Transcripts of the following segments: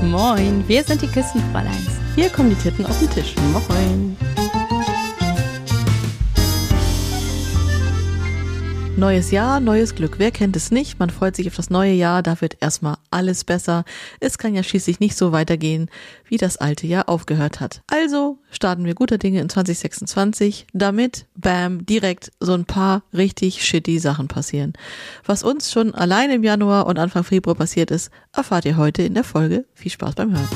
Moin, wir sind die Küstenfräuleins. Hier kommen die Titten auf den Tisch. Moin. Neues Jahr, neues Glück. Wer kennt es nicht? Man freut sich auf das neue Jahr, da wird erstmal alles besser. Es kann ja schließlich nicht so weitergehen, wie das alte Jahr aufgehört hat. Also starten wir guter Dinge in 2026, damit, bam, direkt so ein paar richtig shitty Sachen passieren. Was uns schon allein im Januar und Anfang Februar passiert ist, erfahrt ihr heute in der Folge. Viel Spaß beim Hören.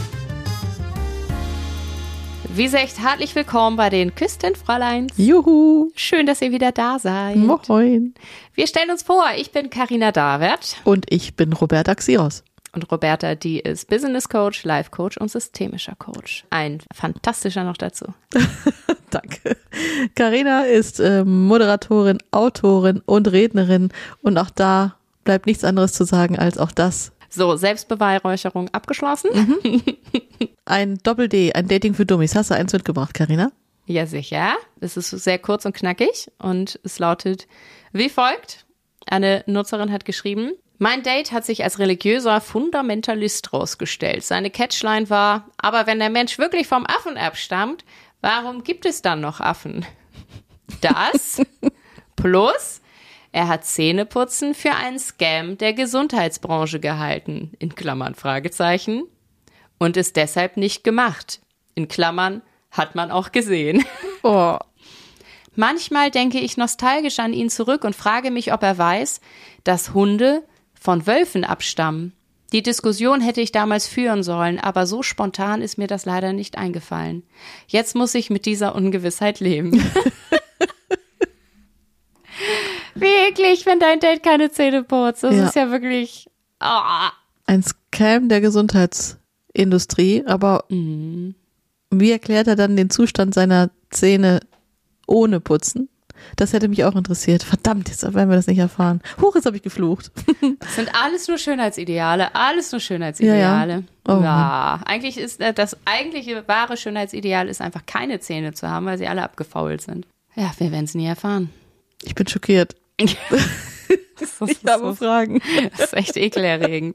Wie gesagt, herzlich willkommen bei den Küstenfräuleins. Juhu! Schön, dass ihr wieder da seid. Moin! Wir stellen uns vor, ich bin Carina Davert. Und ich bin Roberta Xiros. Und Roberta, die ist Business Coach, Life Coach und systemischer Coach. Ein fantastischer noch dazu. Danke. Carina ist Moderatorin, Autorin und Rednerin. Und auch da bleibt nichts anderes zu sagen als auch das. So, Selbstbeweihräucherung abgeschlossen. Ein Doppel-D, ein Dating für Dummies. Hast du eins mitgebracht, Carina? Ja, sicher. Es ist sehr kurz und knackig und es lautet wie folgt. Eine Nutzerin hat geschrieben: Mein Date hat sich als religiöser Fundamentalist rausgestellt. Seine Catchline war: Aber wenn der Mensch wirklich vom Affen abstammt, warum gibt es dann noch Affen? Das plus er hat Zähneputzen für einen Scam der Gesundheitsbranche gehalten, in Klammern Fragezeichen, und ist deshalb nicht gemacht, in Klammern hat man auch gesehen. Oh. Manchmal denke ich nostalgisch an ihn zurück und frage mich, ob er weiß, dass Hunde von Wölfen abstammen. Die Diskussion hätte ich damals führen sollen, aber so spontan ist mir das leider nicht eingefallen. Jetzt muss ich mit dieser Ungewissheit leben. Wie eklig, wenn dein Date keine Zähne putzt. Das ist ja wirklich... Oh. Ein Scam der Gesundheitsindustrie, aber wie erklärt er dann den Zustand seiner Zähne ohne Putzen? Das hätte mich auch interessiert. Verdammt, jetzt werden wir das nicht erfahren. Huch, jetzt habe ich geflucht. Das sind alles nur Schönheitsideale, alles nur Schönheitsideale. Ja. Oh, ja. Eigentlich ist das eigentliche wahre Schönheitsideal ist einfach keine Zähne zu haben, weil sie alle abgefault sind. Ja, wir werden es nie erfahren. Ich bin schockiert. Ich habe Fragen. Das ist echt ekelerregend.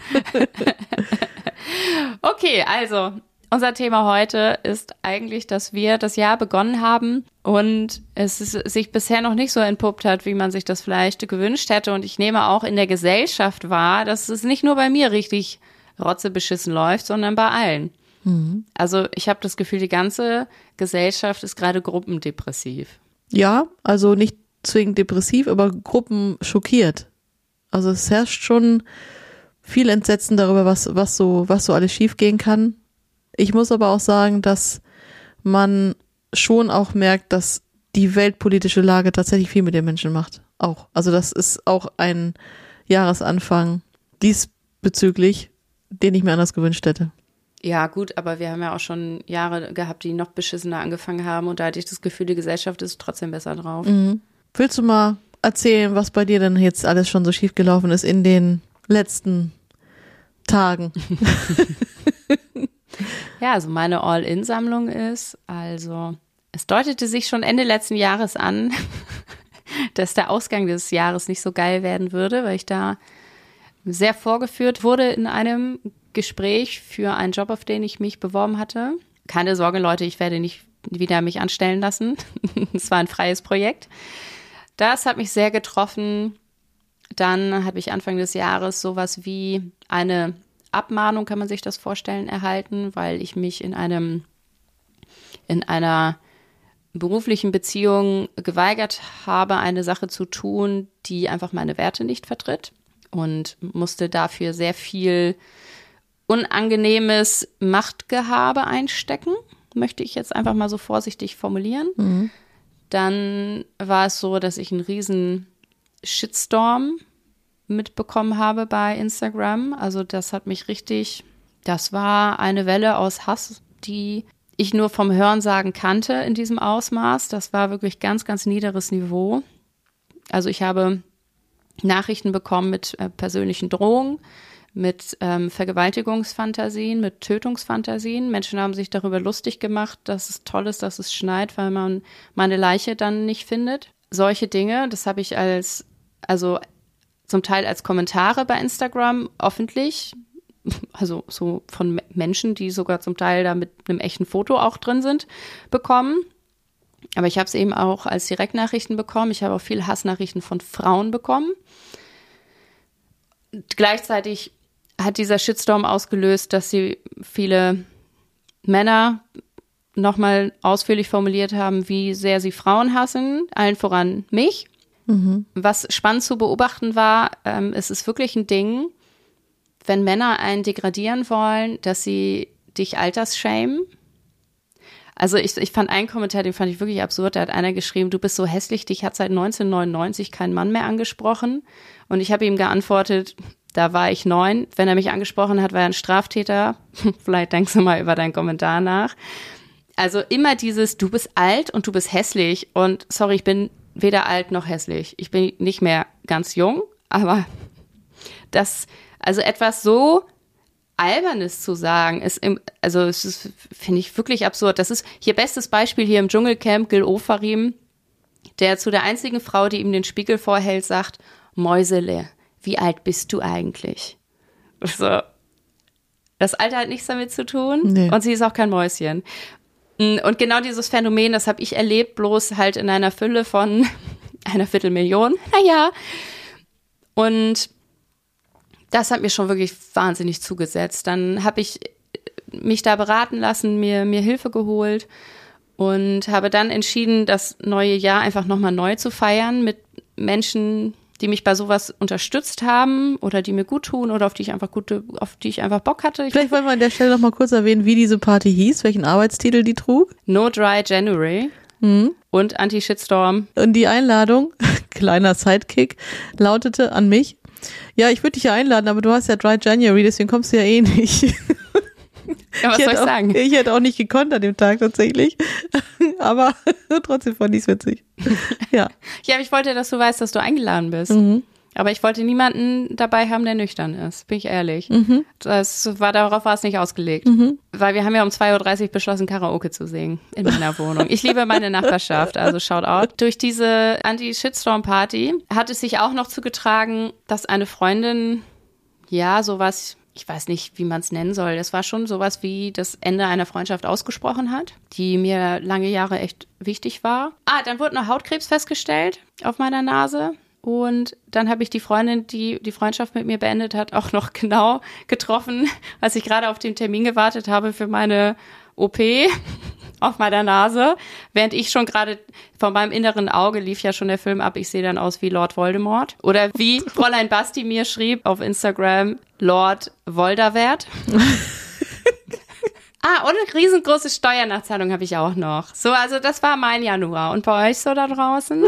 Okay, also unser Thema heute ist eigentlich, dass wir das Jahr begonnen haben und sich bisher noch nicht so entpuppt hat, wie man sich das vielleicht gewünscht hätte. Und ich nehme auch in der Gesellschaft wahr, dass es nicht nur bei mir richtig rotzebeschissen läuft, sondern bei allen. Mhm. Also ich habe das Gefühl, die ganze Gesellschaft ist gerade gruppendepressiv. Ja, also nicht zwingend depressiv, aber gruppenschockiert. Also es herrscht schon viel Entsetzen darüber, was so alles schiefgehen kann. Ich muss aber auch sagen, dass man schon auch merkt, dass die weltpolitische Lage tatsächlich viel mit den Menschen macht. Auch. Also das ist auch ein Jahresanfang diesbezüglich, den ich mir anders gewünscht hätte. Ja, gut, aber wir haben ja auch schon Jahre gehabt, die noch beschissener angefangen haben und da hatte ich das Gefühl, die Gesellschaft ist trotzdem besser drauf. Mhm. Willst du mal erzählen, was bei dir denn jetzt alles schon so schief gelaufen ist in den letzten Tagen? Ja, also meine All-In-Sammlung ist, also es deutete sich schon Ende letzten Jahres an, dass der Ausgang des Jahres nicht so geil werden würde, weil ich da sehr vorgeführt wurde in einem Gespräch für einen Job, auf den ich mich beworben hatte. Keine Sorge, Leute, ich werde nicht wieder mich anstellen lassen. Es war ein freies Projekt. Das hat mich sehr getroffen. Dann habe ich Anfang des Jahres sowas wie eine Abmahnung, kann man sich das vorstellen, erhalten, weil ich mich in einer beruflichen Beziehung geweigert habe, eine Sache zu tun, die einfach meine Werte nicht vertritt, und musste dafür sehr viel unangenehmes Machtgehabe einstecken, möchte ich jetzt einfach mal so vorsichtig formulieren. Mhm. Dann war es so, dass ich einen riesen Shitstorm mitbekommen habe bei Instagram. Also das war eine Welle aus Hass, die ich nur vom Hörensagen kannte in diesem Ausmaß. Das war wirklich ganz, ganz niederes Niveau. Also ich habe Nachrichten bekommen mit persönlichen Drohungen, mit Vergewaltigungsfantasien, mit Tötungsfantasien. Menschen haben sich darüber lustig gemacht, dass es toll ist, dass es schneit, weil man meine Leiche dann nicht findet. Solche Dinge, das habe ich zum Teil als Kommentare bei Instagram öffentlich also so von Menschen, die sogar zum Teil da mit einem echten Foto auch drin sind, bekommen. Aber ich habe es eben auch als Direktnachrichten bekommen. Ich habe auch viele Hassnachrichten von Frauen bekommen. Gleichzeitig hat dieser Shitstorm ausgelöst, dass sie viele Männer nochmal ausführlich formuliert haben, wie sehr sie Frauen hassen, allen voran mich. Was spannend zu beobachten war, es ist wirklich ein Ding, wenn Männer einen degradieren wollen, dass sie dich altersschämen. Also ich fand einen Kommentar, den fand ich wirklich absurd, da hat einer geschrieben, du bist so hässlich, dich hat seit 1999 kein Mann mehr angesprochen. Und ich habe ihm geantwortet, da war ich 9. Wenn er mich angesprochen hat, war er ein Straftäter. Vielleicht denkst du mal über deinen Kommentar nach. Also immer dieses, du bist alt und du bist hässlich. Und sorry, ich bin weder alt noch hässlich. Ich bin nicht mehr ganz jung, aber also etwas so Albernes zu sagen, es ist, finde ich wirklich absurd. Das ist hier bestes Beispiel hier im Dschungelcamp, Gil Ofarim, der zu der einzigen Frau, die ihm den Spiegel vorhält, sagt, Mäusele, wie alt bist du eigentlich? So. Das Alter hat nichts damit zu tun. Nee. Und sie ist auch kein Mäuschen. Und genau dieses Phänomen, das habe ich erlebt, bloß halt in einer Fülle von einer Viertelmillion. Naja. Und das hat mir schon wirklich wahnsinnig zugesetzt. Dann habe ich mich da beraten lassen, mir Hilfe geholt und habe dann entschieden, das neue Jahr einfach nochmal neu zu feiern mit Menschen, die mich bei sowas unterstützt haben oder die mir gut tun oder auf die ich einfach Bock hatte. Vielleicht wollen wir an der Stelle noch mal kurz erwähnen, wie diese Party hieß, welchen Arbeitstitel die trug. No Dry January und Anti-Shitstorm. Und die Einladung, kleiner Sidekick, lautete an mich, ja, ich würde dich ja einladen, aber du hast ja Dry January, deswegen kommst du ja eh nicht. Ja, was soll ich sagen? Ich hätte auch nicht gekonnt an dem Tag tatsächlich, aber trotzdem fand ich es witzig. Ja. Ja, aber ich wollte, dass du weißt, dass du eingeladen bist. Aber ich wollte niemanden dabei haben, der nüchtern ist, bin ich ehrlich. Darauf war es nicht ausgelegt. Weil wir haben ja um 2:30 Uhr beschlossen, Karaoke zu singen in meiner Wohnung. Ich liebe meine Nachbarschaft, also shout out. Durch diese Anti-Shitstorm-Party hat es sich auch noch zugetragen, dass eine Freundin, ja, sowas, ich weiß nicht, wie man es nennen soll, das war schon sowas wie das Ende einer Freundschaft ausgesprochen hat, die mir lange Jahre echt wichtig war. Dann wurde noch Hautkrebs festgestellt auf meiner Nase. Und dann habe ich die Freundin, die die Freundschaft mit mir beendet hat, auch noch genau getroffen, als ich gerade auf den Termin gewartet habe für meine OP auf meiner Nase. Während ich schon gerade von meinem inneren Auge lief ja schon der Film ab, ich sehe dann aus wie Lord Voldemort. Oder wie Fräulein Basti mir schrieb auf Instagram, Lord Volderwert. Und eine riesengroße Steuernachzahlung habe ich auch noch. So, also das war mein Januar. Und bei euch so da draußen?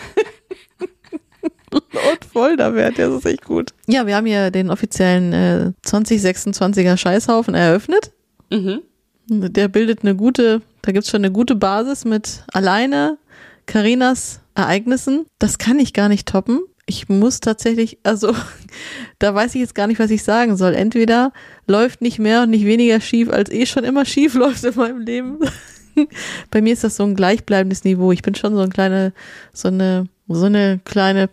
Lord Voldemort, das ist echt gut. Ja, wir haben hier den offiziellen 2026er Scheißhaufen eröffnet. Der bildet da gibt's schon eine gute Basis mit alleine Carinas Ereignissen. Das kann ich gar nicht toppen. Ich muss tatsächlich, also da weiß ich jetzt gar nicht, was ich sagen soll. Entweder läuft nicht mehr und nicht weniger schief, als schon immer schief läuft in meinem Leben. Bei mir ist das so ein gleichbleibendes Niveau. Ich bin schon so eine kleine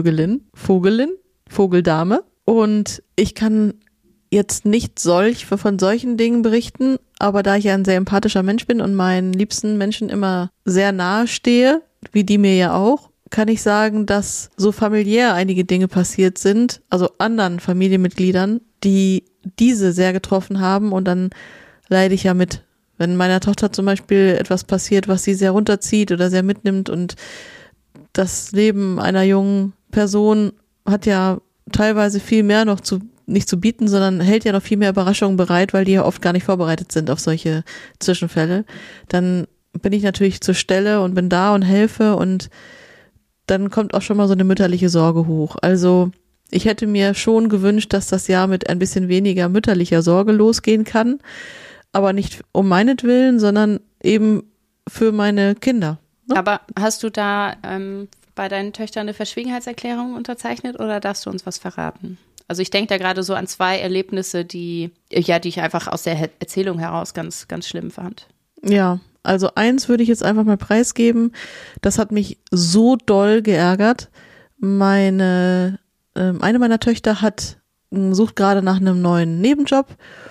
Vogeldame. Und ich kann jetzt nicht von solchen Dingen berichten, aber da ich ja ein sehr empathischer Mensch bin und meinen liebsten Menschen immer sehr nahe stehe, wie die mir ja auch, kann ich sagen, dass so familiär einige Dinge passiert sind, also anderen Familienmitgliedern, die diese sehr getroffen haben, und dann leide ich ja mit. Wenn meiner Tochter zum Beispiel etwas passiert, was sie sehr runterzieht oder sehr mitnimmt, und das Leben einer jungen Person hat ja teilweise viel mehr noch nicht zu bieten, sondern hält ja noch viel mehr Überraschungen bereit, weil die ja oft gar nicht vorbereitet sind auf solche Zwischenfälle. Dann bin ich natürlich zur Stelle und bin da und helfe, und dann kommt auch schon mal so eine mütterliche Sorge hoch. Also ich hätte mir schon gewünscht, dass das Jahr mit ein bisschen weniger mütterlicher Sorge losgehen kann, aber nicht um meinetwillen, sondern eben für meine Kinder. Ne? Aber hast du da bei deinen Töchtern eine Verschwiegenheitserklärung unterzeichnet oder darfst du uns was verraten? Also ich denke da gerade so an 2 Erlebnisse, die ich einfach aus der Erzählung heraus ganz, ganz schlimm fand. Ja, also eins würde ich jetzt einfach mal preisgeben. Das hat mich so doll geärgert. Eine meiner Töchter hat sucht gerade nach einem neuen Nebenjob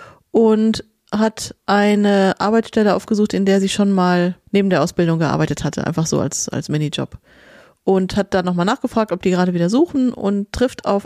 und hat eine Arbeitsstelle aufgesucht, in der sie schon mal neben der Ausbildung gearbeitet hatte, einfach so als Minijob. Und hat dann nochmal nachgefragt, ob die gerade wieder suchen und traf auf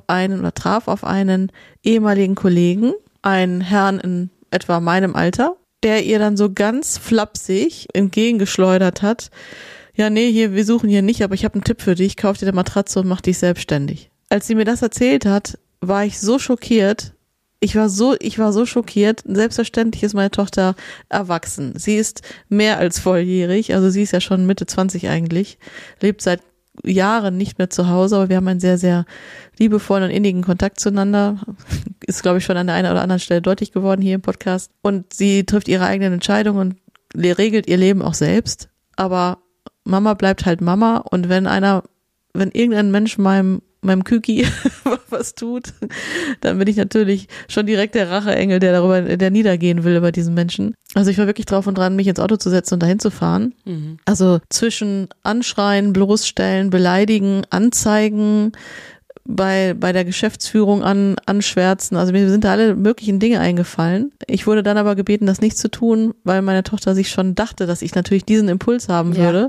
einen ehemaligen Kollegen, einen Herrn in etwa meinem Alter, der ihr dann so ganz flapsig entgegengeschleudert hat, ja, nee, wir suchen hier nicht, aber ich habe einen Tipp für dich, kauf dir eine Matratze und mach dich selbstständig. Als sie mir das erzählt hat, war ich so schockiert. Ich war so schockiert. Selbstverständlich ist meine Tochter erwachsen. Sie ist mehr als volljährig, also sie ist ja schon Mitte 20 eigentlich, lebt seit Jahren nicht mehr zu Hause, aber wir haben einen sehr, sehr liebevollen und innigen Kontakt zueinander. Ist, glaube ich, schon an der einen oder anderen Stelle deutlich geworden hier im Podcast. Und sie trifft ihre eigenen Entscheidungen und regelt ihr Leben auch selbst. Aber Mama bleibt halt Mama, und wenn irgendein Mensch meinem Küki was tut, dann bin ich natürlich schon direkt der Racheengel, der niedergehen will über diesen Menschen. Also ich war wirklich drauf und dran, mich ins Auto zu setzen und dahin zu fahren. Mhm. Also zwischen Anschreien, bloßstellen, beleidigen, anzeigen, bei der Geschäftsführung anschwärzen. Also mir sind da alle möglichen Dinge eingefallen. Ich wurde dann aber gebeten, das nicht zu tun, weil meine Tochter sich schon dachte, dass ich natürlich diesen Impuls haben würde.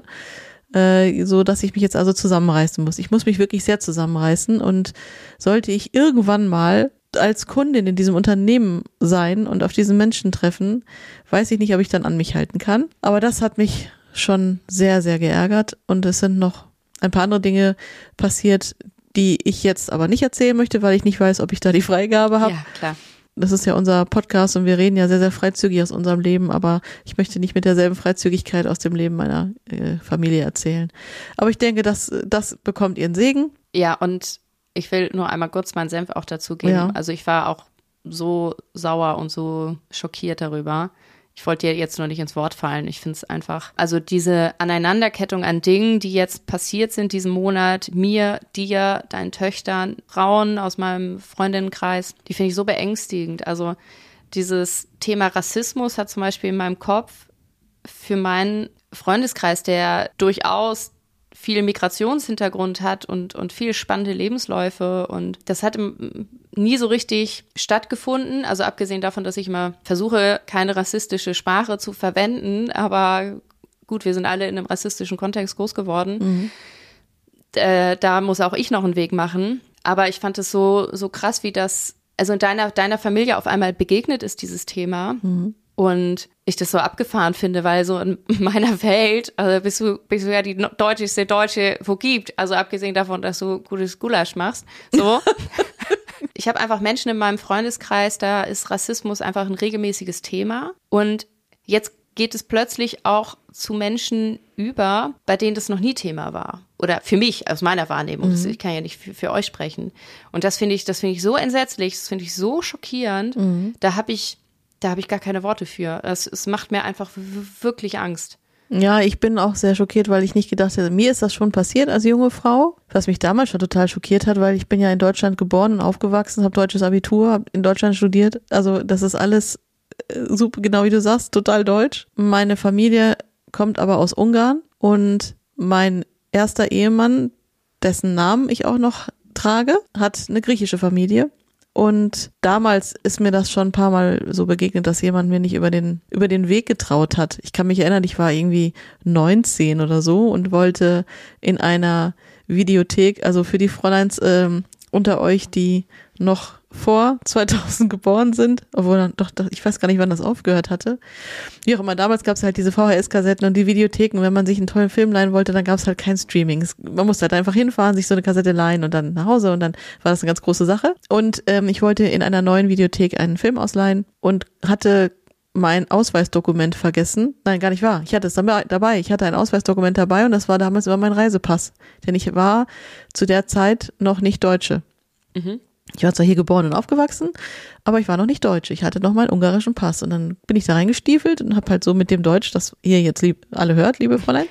So dass ich mich jetzt also zusammenreißen muss. Ich muss mich wirklich sehr zusammenreißen, und sollte ich irgendwann mal als Kundin in diesem Unternehmen sein und auf diesen Menschen treffen, weiß ich nicht, ob ich dann an mich halten kann. Aber das hat mich schon sehr, sehr geärgert, und es sind noch ein paar andere Dinge passiert, die ich jetzt aber nicht erzählen möchte, weil ich nicht weiß, ob ich da die Freigabe habe. Ja, klar. Das ist ja unser Podcast und wir reden ja sehr, sehr freizügig aus unserem Leben, aber ich möchte nicht mit derselben Freizügigkeit aus dem Leben meiner Familie erzählen. Aber ich denke, das bekommt ihren Segen. Ja, und ich will nur einmal kurz meinen Senf auch dazu geben. Ja. Also ich war auch so sauer und so schockiert darüber. Ich wollte dir jetzt nur nicht ins Wort fallen. Ich finde es einfach, also diese Aneinanderkettung an Dingen, die jetzt passiert sind diesen Monat, mir, dir, deinen Töchtern, Frauen aus meinem Freundinnenkreis, die finde ich so beängstigend. Also dieses Thema Rassismus hat zum Beispiel in meinem Kopf für meinen Freundeskreis, der durchaus viel Migrationshintergrund hat und viel spannende Lebensläufe, und das hat nie so richtig stattgefunden, also abgesehen davon, dass ich immer versuche, keine rassistische Sprache zu verwenden, aber gut, wir sind alle in einem rassistischen Kontext groß geworden. Da muss auch ich noch einen Weg machen, aber ich fand es so krass, wie das, also in deiner Familie auf einmal begegnet ist, dieses Thema. Und ich das so abgefahren finde, weil so in meiner Welt bist du ja die deutlichste Deutsche, wo gibt. Also abgesehen davon, dass du gutes Gulasch machst. So. Ich habe einfach Menschen in meinem Freundeskreis, da ist Rassismus einfach ein regelmäßiges Thema. Und jetzt geht es plötzlich auch zu Menschen über, bei denen das noch nie Thema war. Oder für mich, aus meiner Wahrnehmung. Ich kann ja nicht für euch sprechen. Und das finde ich so entsetzlich, das finde ich so schockierend. Da habe ich gar keine Worte für. Es macht mir einfach wirklich Angst. Ja, ich bin auch sehr schockiert, weil ich nicht gedacht hätte, mir ist das schon passiert als junge Frau, was mich damals schon total schockiert hat, weil ich bin ja in Deutschland geboren und aufgewachsen, habe deutsches Abitur, habe in Deutschland studiert. Also das ist alles super, genau wie du sagst, total deutsch. Meine Familie kommt aber aus Ungarn, und mein erster Ehemann, dessen Namen ich auch noch trage, hat eine griechische Familie. Und damals ist mir das schon ein paar Mal so begegnet, dass jemand mir nicht über den Weg getraut hat. Ich kann mich erinnern, ich war irgendwie 19 oder so und wollte in einer Videothek, also für die Fräuleins unter euch, die noch vor 2000 geboren sind, obwohl dann doch, ich weiß gar nicht, wann das aufgehört hatte. Wie auch immer, damals gab es halt diese VHS-Kassetten und die Videotheken. Wenn man sich einen tollen Film leihen wollte, dann gab es halt kein Streaming. Man musste halt einfach hinfahren, sich so eine Kassette leihen und dann nach Hause, und dann war das eine ganz große Sache. Und ich wollte in einer neuen Videothek einen Film ausleihen und hatte mein Ausweisdokument vergessen. Nein, gar nicht wahr. Ich hatte es dabei. Ich hatte ein Ausweisdokument dabei, und das war damals immer mein Reisepass. Denn ich war zu der Zeit noch nicht Deutsche. Ich war zwar hier geboren und aufgewachsen, aber ich war noch nicht Deutsch. Ich hatte noch meinen ungarischen Pass, und dann bin ich da reingestiefelt und habe halt so mit dem Deutsch, das ihr jetzt alle hört, liebe Fräulein,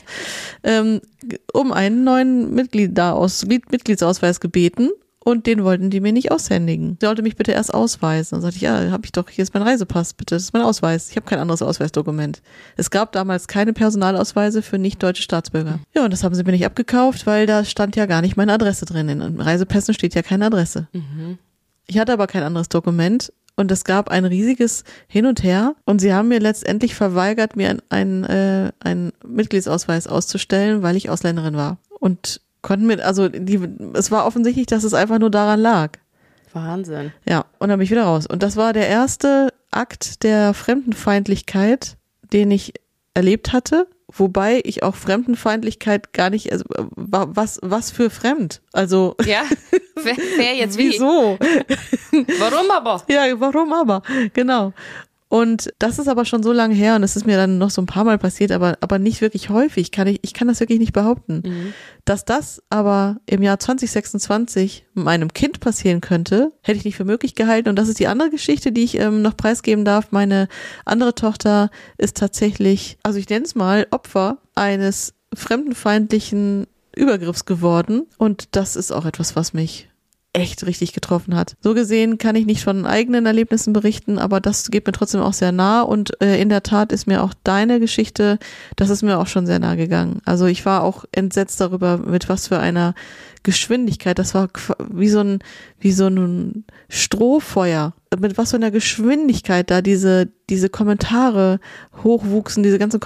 um einen neuen Mitgliedsausweis gebeten, und den wollten die mir nicht aushändigen. Sie sollte mich bitte erst ausweisen. Dann sagte ich, ja, habe ich doch, hier ist mein Reisepass, bitte, das ist mein Ausweis. Ich habe kein anderes Ausweisdokument. Es gab damals keine Personalausweise für nicht-deutsche Staatsbürger. Ja, und das haben sie mir nicht abgekauft, weil da stand ja gar nicht meine Adresse drin. In Reisepässen steht ja keine Adresse. Ich hatte aber kein anderes Dokument und es gab ein riesiges Hin und Her und sie haben mir letztendlich verweigert, mir einen Mitgliedsausweis auszustellen, weil ich Ausländerin war. Und konnten mir, es war offensichtlich, dass es einfach nur daran lag. Wahnsinn. Ja, und dann bin ich wieder raus. Und das war der erste Akt der Fremdenfeindlichkeit, den ich erlebt hatte, wobei ich auch Fremdenfeindlichkeit gar nicht, also was für fremd? Also ja, wer jetzt wie? Wieso? Warum aber? Ja, warum aber? Genau. Und das ist aber schon so lange her und es ist mir dann noch so ein paar Mal passiert, aber nicht wirklich häufig. Ich kann das wirklich nicht behaupten. Mhm. Dass das aber im Jahr 2026 meinem Kind passieren könnte, hätte ich nicht für möglich gehalten. Und das ist die andere Geschichte, die ich noch preisgeben darf. Meine andere Tochter ist tatsächlich, also ich nenne es mal, Opfer eines fremdenfeindlichen Übergriffs geworden. Und das ist auch etwas, was mich echt richtig getroffen hat. So gesehen kann ich nicht von eigenen Erlebnissen berichten, aber das geht mir trotzdem auch sehr nah und in der Tat ist mir auch deine Geschichte, das ist mir auch schon sehr nah gegangen. Also ich war auch entsetzt darüber, mit was für einer Geschwindigkeit, das war wie so ein Strohfeuer, mit was für einer Geschwindigkeit da diese Kommentare hochwuchsen, diese ganzen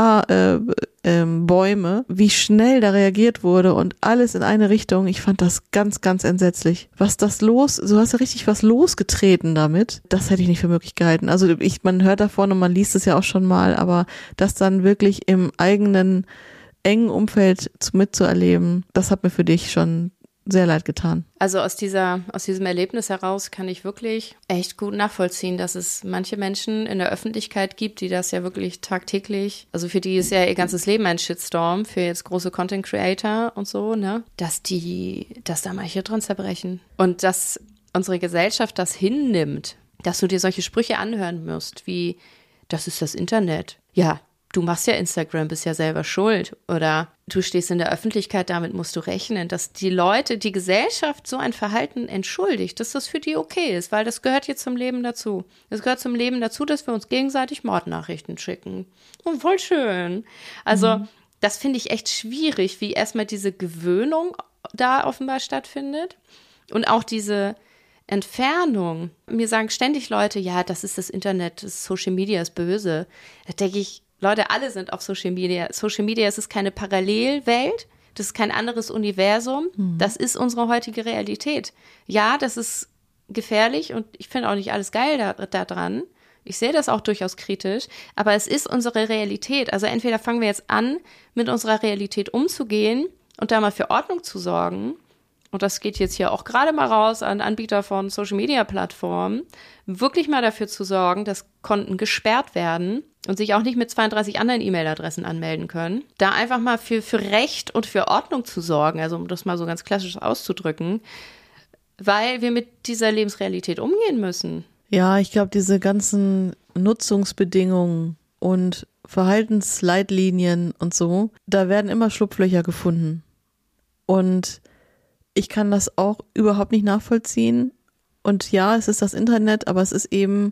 Kommentarbäume, wie schnell da reagiert wurde und alles in eine Richtung. Ich fand das ganz, ganz entsetzlich. Du hast ja richtig was losgetreten damit. Das hätte ich nicht für möglich gehalten. Also man hört davon und man liest es ja auch schon mal, aber das dann wirklich im eigenen engen Umfeld mitzuerleben, das hat mir für dich schon sehr leid getan. Also aus diesem Erlebnis heraus kann ich wirklich echt gut nachvollziehen, dass es manche Menschen in der Öffentlichkeit gibt, die das ja wirklich tagtäglich, also für die ist ja ihr ganzes Leben ein Shitstorm, für jetzt große Content Creator und so, ne, dass da manche dran zerbrechen. Und dass unsere Gesellschaft das hinnimmt, dass du dir solche Sprüche anhören musst, wie, das ist das Internet. Ja, du machst ja Instagram, bist ja selber schuld. Oder du stehst in der Öffentlichkeit, damit musst du rechnen, dass die Gesellschaft so ein Verhalten entschuldigt, dass das für die okay ist, weil das gehört jetzt zum Leben dazu. Es gehört zum Leben dazu, dass wir uns gegenseitig Mordnachrichten schicken. Und voll schön. Also das finde ich echt schwierig, wie erstmal diese Gewöhnung da offenbar stattfindet und auch diese Entfernung. Mir sagen ständig Leute, ja, das ist das Internet, das Social Media ist böse. Da denke ich, Leute, alle sind auf Social Media. Social Media, es ist keine Parallelwelt, das ist kein anderes Universum, das ist unsere heutige Realität. Ja, das ist gefährlich und ich finde auch nicht alles geil da dran. Ich sehe das auch durchaus kritisch, aber es ist unsere Realität. Also entweder fangen wir jetzt an, mit unserer Realität umzugehen und da mal für Ordnung zu sorgen. Und das geht jetzt hier auch gerade mal raus an Anbieter von Social-Media-Plattformen, wirklich mal dafür zu sorgen, dass Konten gesperrt werden und sich auch nicht mit 32 anderen E-Mail-Adressen anmelden können. Da einfach mal für Recht und für Ordnung zu sorgen, also um das mal so ganz klassisch auszudrücken, weil wir mit dieser Lebensrealität umgehen müssen. Ja, ich glaube, diese ganzen Nutzungsbedingungen und Verhaltensleitlinien und so, da werden immer Schlupflöcher gefunden. Und ich kann das auch überhaupt nicht nachvollziehen. Und ja, es ist das Internet, aber es ist eben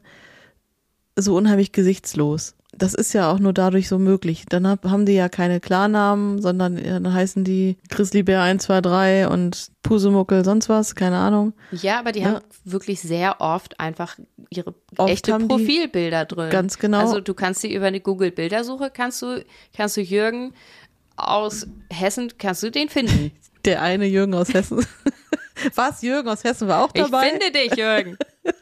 so unheimlich gesichtslos. Das ist ja auch nur dadurch so möglich. Dann haben die ja keine Klarnamen, sondern dann heißen die Grizzlybär 123 und Pusemuckel sonst was, keine Ahnung. Ja, aber die haben wirklich sehr oft einfach ihre echte Profilbilder drin. Ganz genau. Also du kannst sie über eine Google-Bildersuche, kannst du Jürgen aus Hessen, kannst du den finden. Der eine Jürgen aus Hessen. Was? Jürgen aus Hessen war auch dabei? Ich finde dich, Jürgen.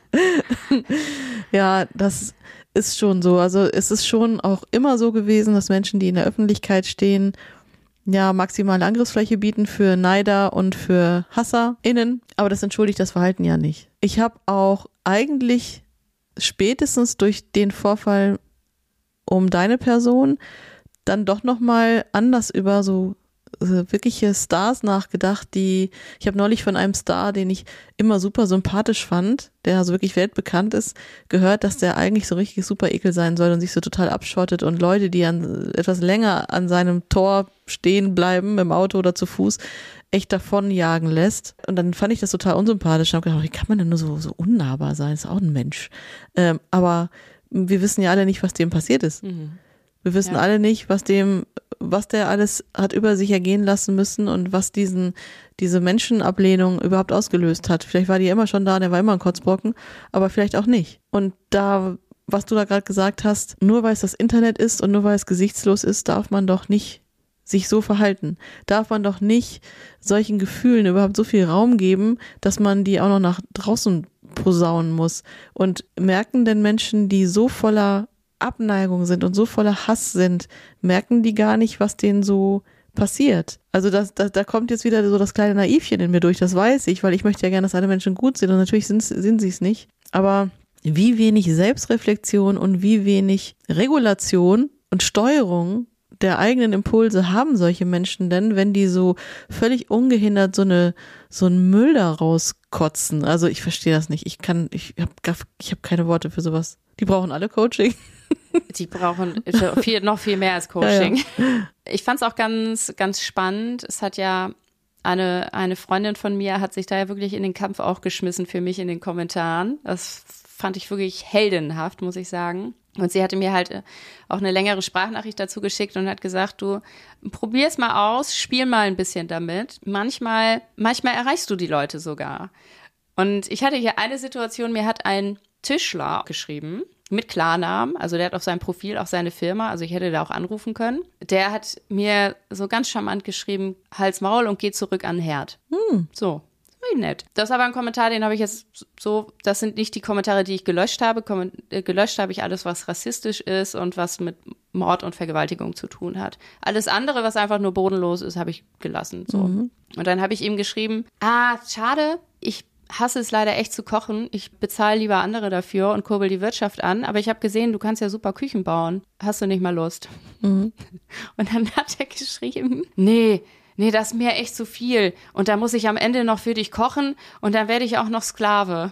Ja, das ist schon so. Also es ist schon auch immer so gewesen, dass Menschen, die in der Öffentlichkeit stehen, ja, maximale Angriffsfläche bieten für Neider und für HasserInnen. Aber das entschuldigt das Verhalten ja nicht. Ich habe auch eigentlich spätestens durch den Vorfall um deine Person dann doch nochmal anders über so wirkliche Stars nachgedacht, ich habe neulich von einem Star, den ich immer super sympathisch fand, der also wirklich weltbekannt ist, gehört, dass der eigentlich so richtig super ekel sein soll und sich so total abschottet und Leute, die etwas länger an seinem Tor stehen bleiben, im Auto oder zu Fuß, echt davonjagen lässt. Und dann fand ich das total unsympathisch und habe gedacht, wie kann man denn nur so unnahbar sein? Ist auch ein Mensch. Aber wir wissen ja alle nicht, was dem passiert ist. Wir wissen alle nicht, was der alles hat über sich ergehen lassen müssen und was diese Menschenablehnung überhaupt ausgelöst hat. Vielleicht war die immer schon da, der war immer ein Kotzbrocken, aber vielleicht auch nicht. Und da, was du da gerade gesagt hast, nur weil es das Internet ist und nur weil es gesichtslos ist, darf man doch nicht sich so verhalten. Darf man doch nicht solchen Gefühlen überhaupt so viel Raum geben, dass man die auch noch nach draußen posaunen muss. Und merken denn Menschen, die so voller Abneigung sind und so voller Hass sind, merken die gar nicht, was denen so passiert. Also da kommt jetzt wieder so das kleine Naivchen in mir durch, das weiß ich, weil ich möchte ja gerne, dass alle Menschen gut sind und natürlich sind sie es nicht. Aber wie wenig Selbstreflexion und wie wenig Regulation und Steuerung der eigenen Impulse haben solche Menschen denn, wenn die so völlig ungehindert so einen Müll da rauskotzen. Also ich verstehe das nicht. Ich habe keine Worte für sowas. Die brauchen alle Coaching. Die brauchen noch viel mehr als Coaching. Ja. Ich fand es auch ganz, ganz spannend. Es hat ja eine Freundin von mir hat sich da ja wirklich in den Kampf auch geschmissen für mich in den Kommentaren. Das fand ich wirklich heldenhaft, muss ich sagen. Und sie hatte mir halt auch eine längere Sprachnachricht dazu geschickt und hat gesagt, du probier's mal aus, spiel mal ein bisschen damit. Manchmal erreichst du die Leute sogar. Und ich hatte hier eine Situation, mir hat ein Tischler geschrieben mit Klarnamen, also der hat auf seinem Profil auch seine Firma, also ich hätte da auch anrufen können. Der hat mir so ganz charmant geschrieben, Hals, Maul und geh zurück an den Herd. So. Nett. Das ist aber ein Kommentar, den habe ich jetzt so, das sind nicht die Kommentare, die ich gelöscht habe. Gelöscht habe ich alles, was rassistisch ist und was mit Mord und Vergewaltigung zu tun hat. Alles andere, was einfach nur bodenlos ist, habe ich gelassen. So. Und dann habe ich ihm geschrieben, schade, ich hasse es leider echt zu kochen. Ich bezahle lieber andere dafür und kurbel die Wirtschaft an. Aber ich habe gesehen, du kannst ja super Küchen bauen. Hast du nicht mal Lust? Und dann hat er geschrieben, Nee, das ist mir echt zu viel. Und da muss ich am Ende noch für dich kochen und dann werde ich auch noch Sklave.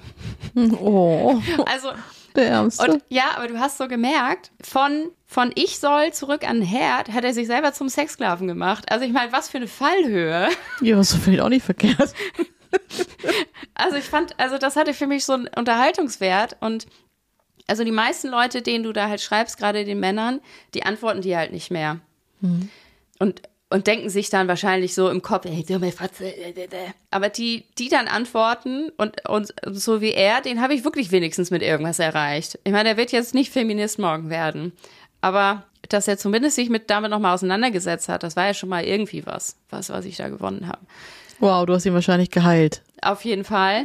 Oh, also der Ärmste. Und ja, aber du hast so gemerkt, von ich soll zurück an den Herd, hat er sich selber zum Sexsklaven gemacht. Also ich meine, was für eine Fallhöhe. Ja, das ist vielleicht auch nicht verkehrt. Also ich fand, das hatte für mich so einen Unterhaltungswert und also die meisten Leute, denen du da halt schreibst, gerade den Männern, die antworten dir halt nicht mehr. Und denken sich dann wahrscheinlich so im Kopf, ey, dumme Fotze. Aber die dann antworten und so wie er, den habe ich wirklich wenigstens mit irgendwas erreicht. Ich meine, der wird jetzt nicht Feminist morgen werden. Aber dass er zumindest sich damit nochmal auseinandergesetzt hat, das war ja schon mal irgendwie was ich da gewonnen habe. Wow, du hast ihn wahrscheinlich geheilt. Auf jeden Fall.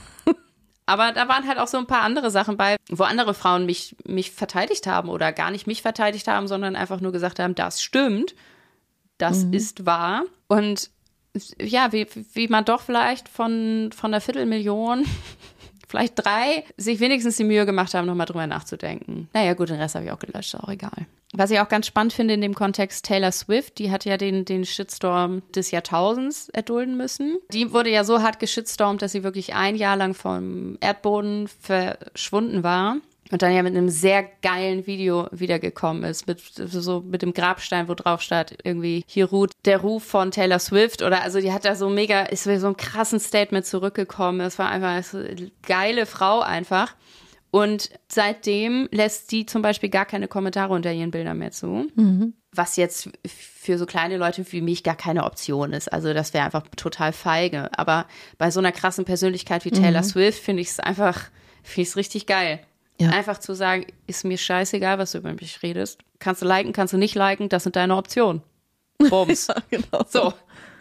Aber da waren halt auch so ein paar andere Sachen bei, wo andere Frauen mich verteidigt haben oder gar nicht mich verteidigt haben, sondern einfach nur gesagt haben, das stimmt. Das ist wahr. Und ja, wie man doch vielleicht von der Viertelmillion, vielleicht 3, sich wenigstens die Mühe gemacht haben, nochmal drüber nachzudenken. Naja, gut, den Rest habe ich auch gelöscht, ist auch egal. Was ich auch ganz spannend finde in dem Kontext, Taylor Swift, die hat ja den Shitstorm des Jahrtausends erdulden müssen. Die wurde ja so hart geschitstormt, dass sie wirklich ein Jahr lang vom Erdboden verschwunden war. Und dann ja mit einem sehr geilen Video wiedergekommen ist, mit dem Grabstein, wo drauf stand, irgendwie, hier ruht der Ruf von Taylor Swift oder, also die hat da ist so ein krassen Statement zurückgekommen. Es war einfach so eine geile Frau einfach. Und seitdem lässt die zum Beispiel gar keine Kommentare unter ihren Bildern mehr zu. Was jetzt für so kleine Leute wie mich gar keine Option ist. Also das wäre einfach total feige. Aber bei so einer krassen Persönlichkeit wie Taylor Swift finde ich es richtig geil. Ja. Einfach zu sagen, ist mir scheißegal, was du über mich redest. Kannst du liken, kannst du nicht liken, das sind deine Optionen. Bums. Ja, genau. So.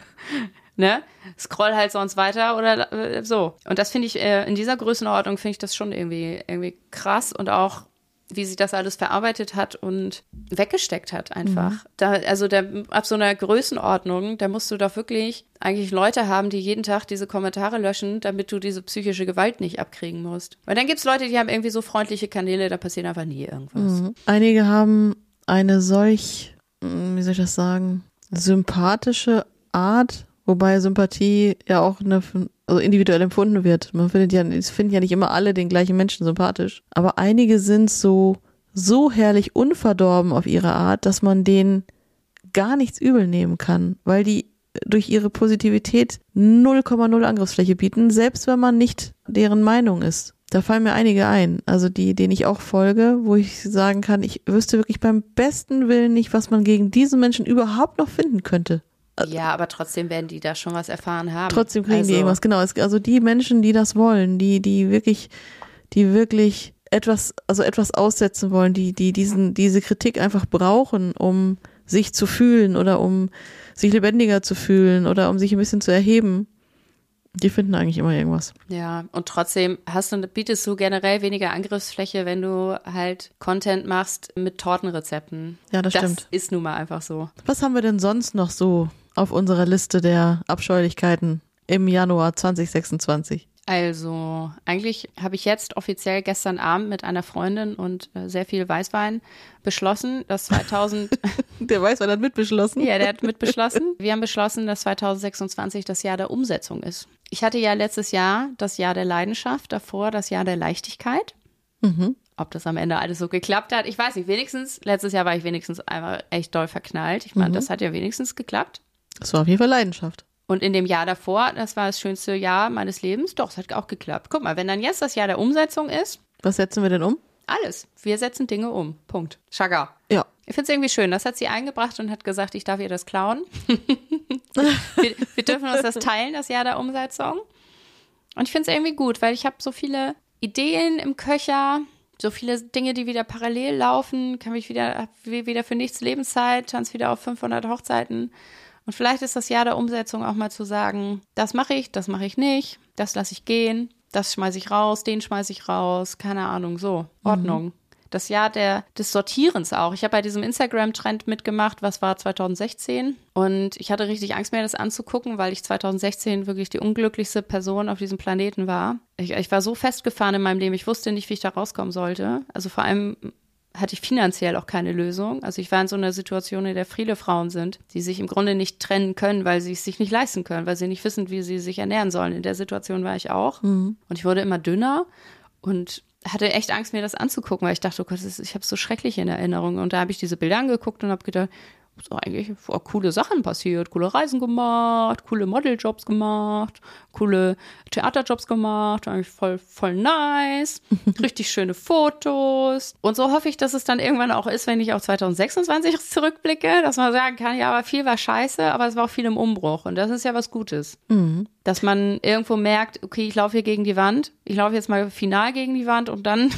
Ne? Scroll halt sonst weiter oder so. Und das finde ich, in dieser Größenordnung finde ich das schon irgendwie krass und auch, wie sie das alles verarbeitet hat und weggesteckt hat einfach. Ab so einer Größenordnung, da musst du doch wirklich eigentlich Leute haben, die jeden Tag diese Kommentare löschen, damit du diese psychische Gewalt nicht abkriegen musst. Weil dann gibt's Leute, die haben irgendwie so freundliche Kanäle, da passiert einfach nie irgendwas. Einige haben eine solch, wie soll ich das sagen, sympathische Art, wobei Sympathie ja auch individuell empfunden wird. Es finden ja nicht immer alle den gleichen Menschen sympathisch. Aber einige sind so herrlich unverdorben auf ihre Art, dass man denen gar nichts übel nehmen kann, weil die durch ihre Positivität 0,0 Angriffsfläche bieten, selbst wenn man nicht deren Meinung ist. Da fallen mir einige ein, also denen ich auch folge, wo ich sagen kann, ich wüsste wirklich beim besten Willen nicht, was man gegen diese Menschen überhaupt noch finden könnte. Ja, aber trotzdem werden die da schon was erfahren haben. Trotzdem kriegen die irgendwas, genau. Also die Menschen, die das wollen, die wirklich etwas aussetzen wollen, die diese Kritik einfach brauchen, um sich zu fühlen oder um sich lebendiger zu fühlen oder um sich ein bisschen zu erheben, die finden eigentlich immer irgendwas. Ja, und trotzdem bietest du generell weniger Angriffsfläche, wenn du halt Content machst mit Tortenrezepten. Ja, das stimmt. Das ist nun mal einfach so. Was haben wir denn sonst noch so auf unserer Liste der Abscheulichkeiten im Januar 2026? Also, eigentlich habe ich jetzt offiziell gestern Abend mit einer Freundin und sehr viel Weißwein beschlossen, dass 2000... Der Weißwein hat mitbeschlossen? Ja, der hat mitbeschlossen. Wir haben beschlossen, dass 2026 das Jahr der Umsetzung ist. Ich hatte ja letztes Jahr das Jahr der Leidenschaft, davor das Jahr der Leichtigkeit. Mhm. Ob das am Ende alles so geklappt hat, ich weiß nicht. Letztes Jahr war ich wenigstens einfach echt doll verknallt. Ich meine, das hat ja wenigstens geklappt. Das war auf jeden Fall Leidenschaft. Und in dem Jahr davor, das war das schönste Jahr meines Lebens, doch, es hat auch geklappt. Guck mal, wenn dann jetzt das Jahr der Umsetzung ist. Was setzen wir denn um? Alles. Wir setzen Dinge um. Punkt. Chaga. Ja. Ich finde es irgendwie schön. Das hat sie eingebracht und hat gesagt, ich darf ihr das klauen. wir dürfen uns das teilen, das Jahr der Umsetzung. Und ich finde es irgendwie gut, weil ich habe so viele Ideen im Köcher, so viele Dinge, die wieder parallel laufen, hab wieder für nichts Lebenszeit, tanze wieder auf 500 Hochzeiten. Und vielleicht ist das Jahr der Umsetzung auch mal zu sagen, das mache ich nicht, das lasse ich gehen, das schmeiße ich raus, den schmeiße ich raus, keine Ahnung, so, Ordnung. Das Jahr des Sortierens auch. Ich habe bei diesem Instagram-Trend mitgemacht, was war 2016. Und ich hatte richtig Angst, mir das anzugucken, weil ich 2016 wirklich die unglücklichste Person auf diesem Planeten war. Ich war so festgefahren in meinem Leben, ich wusste nicht, wie ich da rauskommen sollte. Also vor allem hatte ich finanziell auch keine Lösung. Also ich war in so einer Situation, in der viele Frauen sind, die sich im Grunde nicht trennen können, weil sie es sich nicht leisten können, weil sie nicht wissen, wie sie sich ernähren sollen. In der Situation war ich auch. Und ich wurde immer dünner und hatte echt Angst, mir das anzugucken, weil ich dachte, oh Gott, ich habe es so schrecklich in Erinnerung. Und da habe ich diese Bilder angeguckt und habe gedacht, so eigentlich coole Sachen passiert, coole Reisen gemacht, coole Modeljobs gemacht, coole Theaterjobs gemacht, eigentlich voll nice, richtig schöne Fotos. Und so hoffe ich, dass es dann irgendwann auch ist, wenn ich auf 2026 zurückblicke, dass man sagen kann, ja, aber viel war scheiße, aber es war auch viel im Umbruch. Und das ist ja was Gutes. Dass man irgendwo merkt, okay, ich laufe hier gegen die Wand, ich laufe jetzt mal final gegen die Wand und dann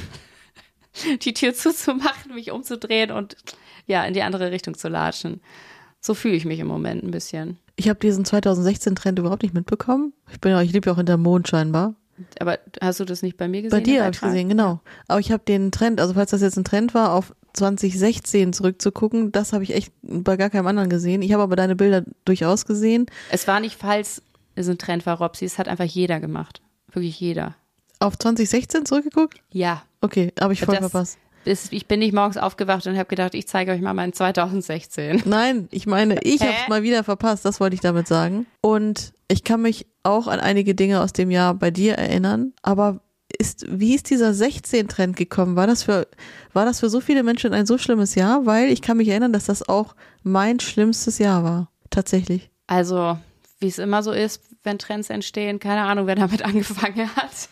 die Tür zuzumachen, mich umzudrehen und ja, in die andere Richtung zu latschen. So fühle ich mich im Moment ein bisschen. Ich habe diesen 2016-Trend überhaupt nicht mitbekommen. Ich lebe ja auch hinter Mond scheinbar. Aber hast du das nicht bei mir gesehen? Bei dir habe ich gesehen, genau. Aber ich habe den Trend, also falls das jetzt ein Trend war, auf 2016 zurückzugucken, das habe ich echt bei gar keinem anderen gesehen. Ich habe aber deine Bilder durchaus gesehen. Es war nicht, falls es ein Trend war, Robsi, es hat einfach jeder gemacht. Wirklich jeder. Auf 2016 zurückgeguckt? Ja. Okay, habe ich voll verpasst. Ich bin nicht morgens aufgewacht und habe gedacht, ich zeige euch mal mein 2016. Nein, ich meine, ich habe es mal wieder verpasst, das wollte ich damit sagen. Und ich kann mich auch an einige Dinge aus dem Jahr bei dir erinnern, aber wie ist dieser 16-Trend gekommen? War das für so viele Menschen ein so schlimmes Jahr? Weil ich kann mich erinnern, dass das auch mein schlimmstes Jahr war, tatsächlich. Also, wie es immer so ist, wenn Trends entstehen, keine Ahnung, wer damit angefangen hat.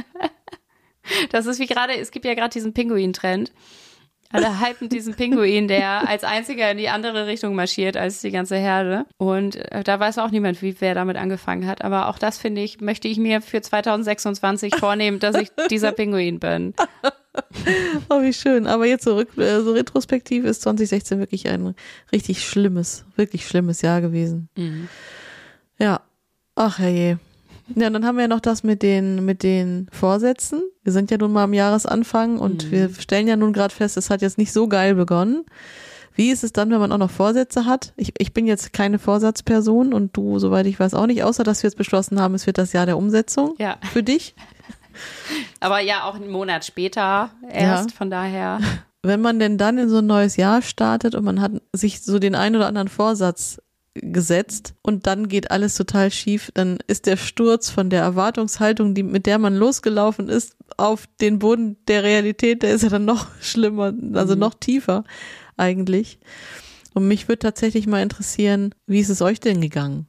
Das ist wie gerade, es gibt ja gerade diesen Pinguin-Trend. Alle hypen diesen Pinguin, der als einziger in die andere Richtung marschiert als die ganze Herde. Und da weiß auch niemand, wer damit angefangen hat. Aber auch das, finde ich, möchte ich mir für 2026 vornehmen, dass ich dieser Pinguin bin. Oh, wie schön. Aber jetzt so retrospektiv ist 2016 wirklich ein wirklich schlimmes Jahr gewesen. Ja. Ach, herrje. Ja, dann haben wir ja noch das mit den Vorsätzen. Wir sind ja nun mal am Jahresanfang und wir stellen ja nun gerade fest, es hat jetzt nicht so geil begonnen. Wie ist es dann, wenn man auch noch Vorsätze hat? Ich bin jetzt keine Vorsatzperson und du, soweit ich weiß, auch nicht, außer dass wir jetzt beschlossen haben, es wird das Jahr der Umsetzung für dich. Aber ja, auch einen Monat später erst, von daher. Wenn man denn dann in so ein neues Jahr startet und man hat sich so den einen oder anderen Vorsatz gesetzt und dann geht alles total schief, dann ist der Sturz von der Erwartungshaltung, mit der man losgelaufen ist, auf den Boden der Realität, der ist ja dann noch schlimmer, also noch tiefer eigentlich. Und mich würde tatsächlich mal interessieren, wie ist es euch denn gegangen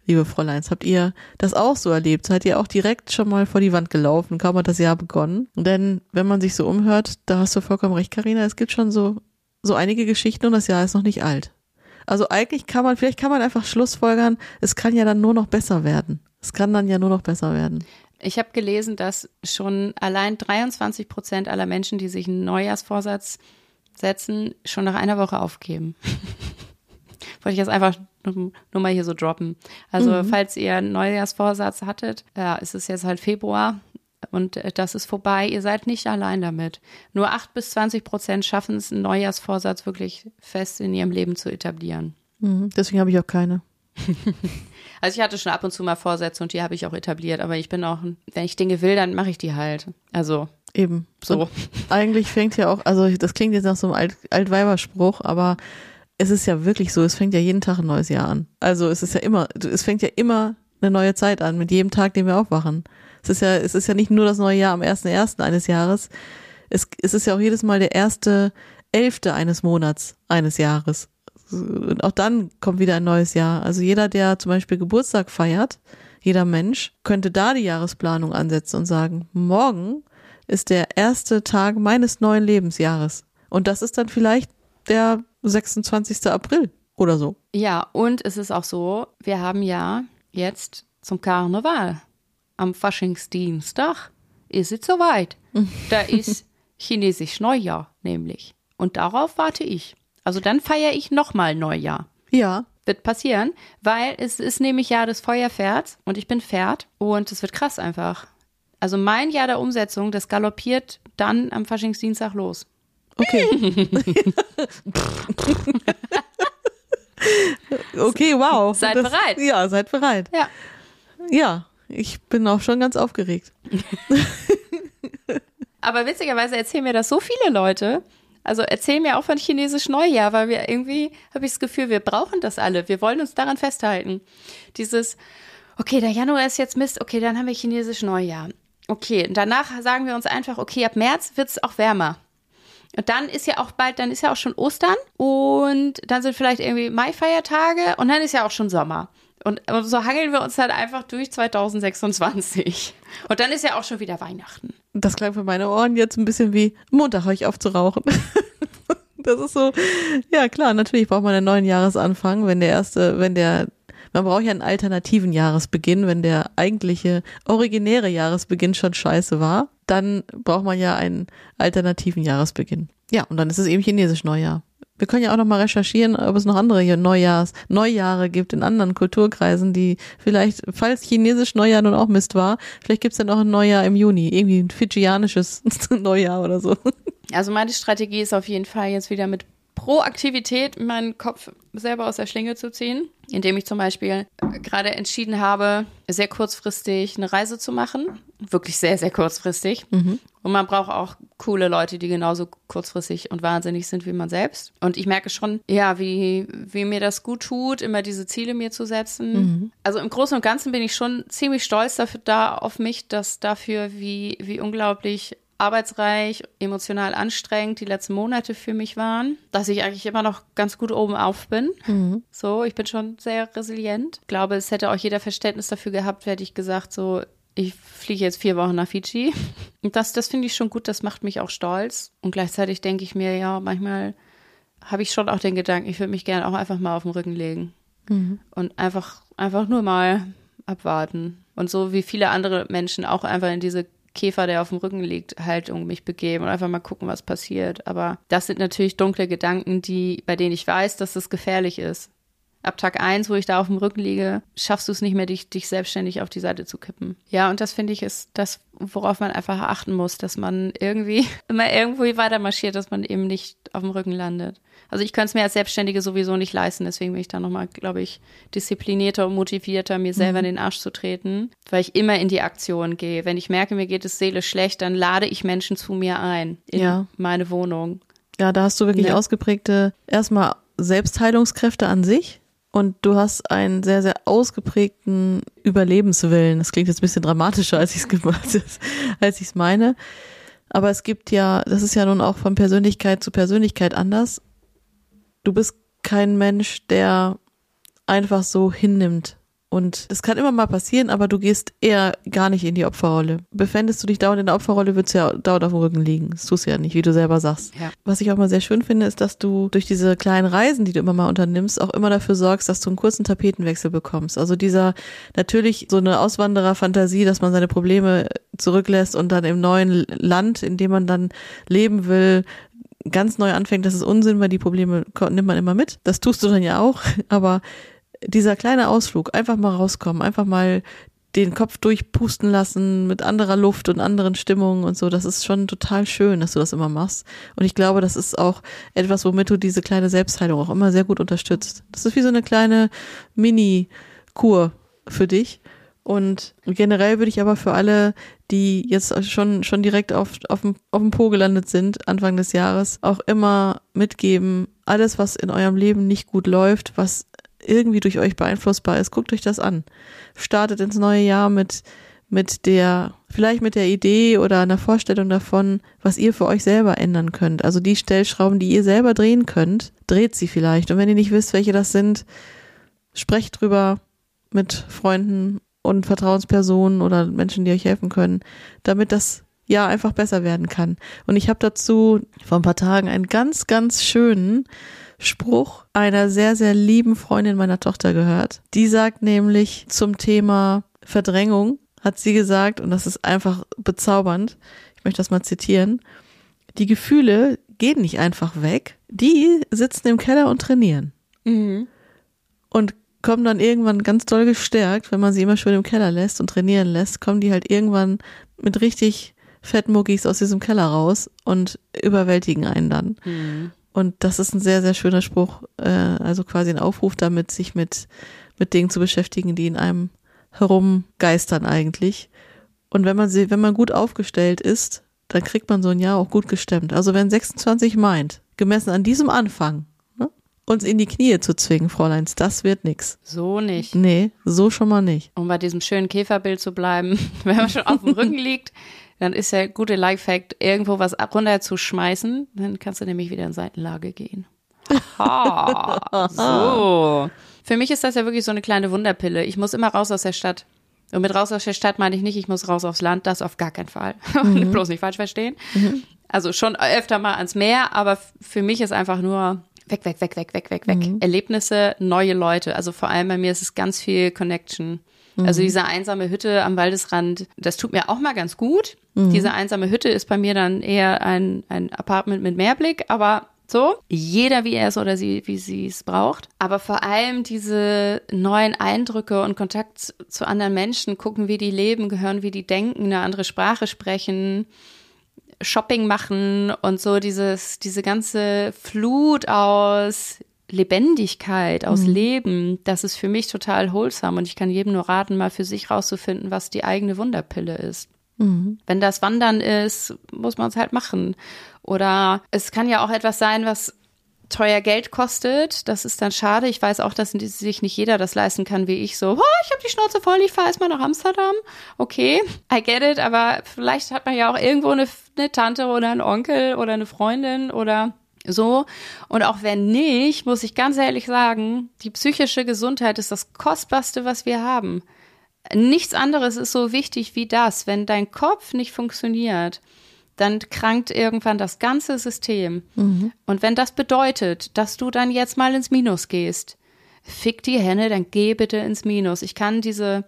liebe Fräuleins? Habt ihr das auch so erlebt? Seid ihr auch direkt schon mal vor die Wand gelaufen? Kaum hat das Jahr begonnen? Denn wenn man sich so umhört, da hast du vollkommen recht, Carina, es gibt schon so einige Geschichten und das Jahr ist noch nicht alt. Also eigentlich vielleicht kann man einfach schlussfolgern, es kann ja dann nur noch besser werden. Es kann dann ja nur noch besser werden. Ich habe gelesen, dass schon allein 23% aller Menschen, die sich einen Neujahrsvorsatz setzen, schon nach einer Woche aufgeben. Wollte ich jetzt einfach nur mal hier so droppen. Also falls ihr einen Neujahrsvorsatz hattet, ja, es ist jetzt halt Februar und das ist vorbei. Ihr seid nicht allein damit. Nur 8-20% schaffen es, einen Neujahrsvorsatz wirklich fest in ihrem Leben zu etablieren. Deswegen habe ich auch keine. Also ich hatte schon ab und zu mal Vorsätze und die habe ich auch etabliert, aber ich bin auch, wenn ich Dinge will, dann mache ich die halt. Also eben. So. Und eigentlich fängt ja auch, also das klingt jetzt nach so einem Altweiberspruch, aber es ist ja wirklich so, es fängt ja jeden Tag ein neues Jahr an. Also es fängt ja immer eine neue Zeit an, mit jedem Tag, den wir aufwachen. Es ist ja nicht nur das neue Jahr am 1.1. eines Jahres. Es ist ja auch jedes Mal der 1.11. eines Monats eines Jahres. Und auch dann kommt wieder ein neues Jahr. Also jeder, der zum Beispiel Geburtstag feiert, jeder Mensch, könnte da die Jahresplanung ansetzen und sagen, morgen ist der erste Tag meines neuen Lebensjahres. Und das ist dann vielleicht der 26. April oder so. Ja, und es ist auch so, wir haben ja jetzt zum Karneval am Faschingsdienstag ist es soweit. Da ist chinesisch Neujahr nämlich. Und darauf warte ich. Also dann feiere ich nochmal Neujahr. Ja. Wird passieren, weil es ist nämlich Jahr des Feuerpferds und ich bin Pferd und es wird krass einfach. Also mein Jahr der Umsetzung, das galoppiert dann am Faschingsdienstag los. Okay. Okay, wow. Seid bereit. Ja, seid bereit. Ja. Ja, ich bin auch schon ganz aufgeregt. Aber witzigerweise erzählen mir das so viele Leute. Also erzählen mir auch von chinesisch Neujahr, weil wir irgendwie, habe ich das Gefühl, wir brauchen das alle. Wir wollen uns daran festhalten. Dieses, okay, der Januar ist jetzt Mist, okay, dann haben wir chinesisch Neujahr. Okay, und danach sagen wir uns einfach, okay, ab März wird es auch wärmer. Und dann ist ja auch schon Ostern und dann sind vielleicht irgendwie Mai-Feiertage und dann ist ja auch schon Sommer. Und so hangeln wir uns halt einfach durch 2026. Und dann ist ja auch schon wieder Weihnachten. Das klang für meine Ohren jetzt ein bisschen wie Montag höre ich auf zu rauchen. Das ist so, ja klar, natürlich braucht man einen neuen Jahresanfang, man braucht ja einen alternativen Jahresbeginn, wenn der eigentliche, originäre Jahresbeginn schon scheiße war, dann braucht man ja einen alternativen Jahresbeginn. Ja, und dann ist es eben chinesisch Neujahr. Wir können ja auch noch mal recherchieren, ob es noch andere hier Neujahre gibt in anderen Kulturkreisen, die vielleicht, falls chinesisch Neujahr nun auch Mist war, vielleicht gibt es dann auch ein Neujahr im Juni, irgendwie ein fidschianisches Neujahr oder so. Also meine Strategie ist auf jeden Fall jetzt wieder mit Proaktivität meinen Kopf selber aus der Schlinge zu ziehen, indem ich zum Beispiel gerade entschieden habe, sehr kurzfristig eine Reise zu machen. Wirklich sehr, sehr kurzfristig. Und man braucht auch coole Leute, die genauso kurzfristig und wahnsinnig sind wie man selbst. Und ich merke schon, ja, wie mir das gut tut, immer diese Ziele mir zu setzen. Also im Großen und Ganzen bin ich schon ziemlich stolz auf mich, dass dafür, wie unglaublich arbeitsreich, emotional anstrengend die letzten Monate für mich waren, dass ich eigentlich immer noch ganz gut oben auf bin. So, ich bin schon sehr resilient. Ich glaube, es hätte auch jeder Verständnis dafür gehabt, hätte ich gesagt, so, ich fliege jetzt 4 Wochen nach Fidschi. Und das finde ich schon gut, das macht mich auch stolz. Und gleichzeitig denke ich mir, ja, manchmal habe ich schon auch den Gedanken, ich würde mich gerne auch einfach mal auf den Rücken legen. Und einfach nur mal abwarten. Und so wie viele andere Menschen auch einfach in diese Käfer, der auf dem Rücken liegt, halt um mich begeben und einfach mal gucken, was passiert. Aber das sind natürlich dunkle Gedanken, bei denen ich weiß, dass das gefährlich ist. Ab Tag 1, wo ich da auf dem Rücken liege, schaffst du es nicht mehr, dich selbstständig auf die Seite zu kippen. Ja, und das finde ich ist das, worauf man einfach achten muss, dass man irgendwie immer irgendwo weiter marschiert, dass man eben nicht auf dem Rücken landet. Also ich könnte es mir als Selbstständige sowieso nicht leisten, deswegen bin ich da nochmal, glaube ich, disziplinierter und motivierter, mir selber in den Arsch zu treten, weil ich immer in die Aktion gehe. Wenn ich merke, mir geht es seelisch schlecht, dann lade ich Menschen zu mir ein in meine Wohnung. Ja, da hast du wirklich ausgeprägte, erstmal Selbstheilungskräfte an sich. Und du hast einen sehr, sehr ausgeprägten Überlebenswillen. Das klingt jetzt ein bisschen dramatischer, als ich es meine. Aber es gibt ja, das ist ja nun auch von Persönlichkeit zu Persönlichkeit anders. Du bist kein Mensch, der einfach so hinnimmt Und das kann immer mal passieren, aber du gehst eher gar nicht in die Opferrolle. Befändest du dich dauernd in der Opferrolle, würdest du ja dauernd auf dem Rücken liegen. Das tust du ja nicht, wie du selber sagst. Ja. Was ich auch mal sehr schön finde, ist, dass du durch diese kleinen Reisen, die du immer mal unternimmst, auch immer dafür sorgst, dass du einen kurzen Tapetenwechsel bekommst. Also dieser, natürlich so eine Auswandererfantasie, dass man seine Probleme zurücklässt und dann im neuen Land, in dem man dann leben will, ganz neu anfängt, das ist Unsinn, weil die Probleme nimmt man immer mit. Das tust du dann ja auch, aber dieser kleine Ausflug, einfach mal rauskommen, einfach mal den Kopf durchpusten lassen mit anderer Luft und anderen Stimmungen und so, das ist schon total schön, dass du das immer machst. Und ich glaube, das ist auch etwas, womit du diese kleine Selbstheilung auch immer sehr gut unterstützt. Das ist wie so eine kleine Mini-Kur für dich. Und generell würde ich aber für alle, die jetzt schon direkt auf dem Po gelandet sind, Anfang des Jahres, auch immer mitgeben, alles, was in eurem Leben nicht gut läuft, was irgendwie durch euch beeinflussbar ist, guckt euch das an. Startet ins neue Jahr vielleicht mit der Idee oder einer Vorstellung davon, was ihr für euch selber ändern könnt. Also die Stellschrauben, die ihr selber drehen könnt, dreht sie vielleicht. Und wenn ihr nicht wisst, welche das sind, sprecht drüber mit Freunden und Vertrauenspersonen oder Menschen, die euch helfen können, damit das Jahr einfach besser werden kann. Und ich habe dazu vor ein paar Tagen einen ganz, ganz schönen Spruch einer sehr, sehr lieben Freundin meiner Tochter gehört. Die sagt nämlich zum Thema Verdrängung, hat sie gesagt, und das ist einfach bezaubernd, ich möchte das mal zitieren, die Gefühle gehen nicht einfach weg, die sitzen im Keller und trainieren. Mhm. Und kommen dann irgendwann ganz doll gestärkt, wenn man sie immer schön im Keller lässt und trainieren lässt, kommen die halt irgendwann mit richtig fetten Muckis aus diesem Keller raus und überwältigen einen dann. Mhm. Und das ist ein sehr, sehr schöner Spruch, also quasi ein Aufruf damit, sich mit Dingen zu beschäftigen, die in einem herumgeistern eigentlich. Und wenn man gut aufgestellt ist, dann kriegt man so ein Jahr auch gut gestemmt. Also wenn 26 meint, gemessen an diesem Anfang, ne, uns in die Knie zu zwingen, Fräuleins, das wird nix. So nicht. Nee, so schon mal nicht. Um bei diesem schönen Käferbild zu bleiben, wenn man schon auf dem Rücken liegt, dann ist der gute Lifehack, irgendwo was runterzuschmeißen, dann kannst du nämlich wieder in Seitenlage gehen. Aha, so. Für mich ist das ja wirklich so eine kleine Wunderpille. Ich muss immer raus aus der Stadt. Und mit raus aus der Stadt meine ich nicht, ich muss raus aufs Land, das auf gar keinen Fall. Bloß nicht falsch verstehen. Mhm. Also schon öfter mal ans Meer, aber für mich ist einfach nur weg. Mhm. Erlebnisse, neue Leute. Also vor allem bei mir ist es ganz viel Connection. Also diese einsame Hütte am Waldesrand, das tut mir auch mal ganz gut. Mhm. Diese einsame Hütte ist bei mir dann eher ein Apartment mit Meerblick, aber so, jeder wie er es oder wie sie es braucht. Aber vor allem diese neuen Eindrücke und Kontakt zu anderen Menschen, gucken, wie die leben, hören, wie die denken, eine andere Sprache sprechen, Shopping machen und so diese ganze Flut aus Lebendigkeit, aus Leben, das ist für mich total wholesome und ich kann jedem nur raten, mal für sich rauszufinden, was die eigene Wunderpille ist. Mhm. Wenn das Wandern ist, muss man es halt machen. Oder es kann ja auch etwas sein, was teuer Geld kostet. Das ist dann schade. Ich weiß auch, dass sich nicht jeder das leisten kann, wie ich so, ich habe die Schnauze voll, ich fahre erstmal nach Amsterdam. Okay, I get it, aber vielleicht hat man ja auch irgendwo eine Tante oder einen Onkel oder eine Freundin oder so. Und auch wenn nicht, muss ich ganz ehrlich sagen, die psychische Gesundheit ist das Kostbarste, was wir haben. Nichts anderes ist so wichtig wie das. Wenn dein Kopf nicht funktioniert, dann krankt irgendwann das ganze System. Mhm. Und wenn das bedeutet, dass du dann jetzt mal ins Minus gehst, fick die Henne, dann geh bitte ins Minus. Ich kann dieses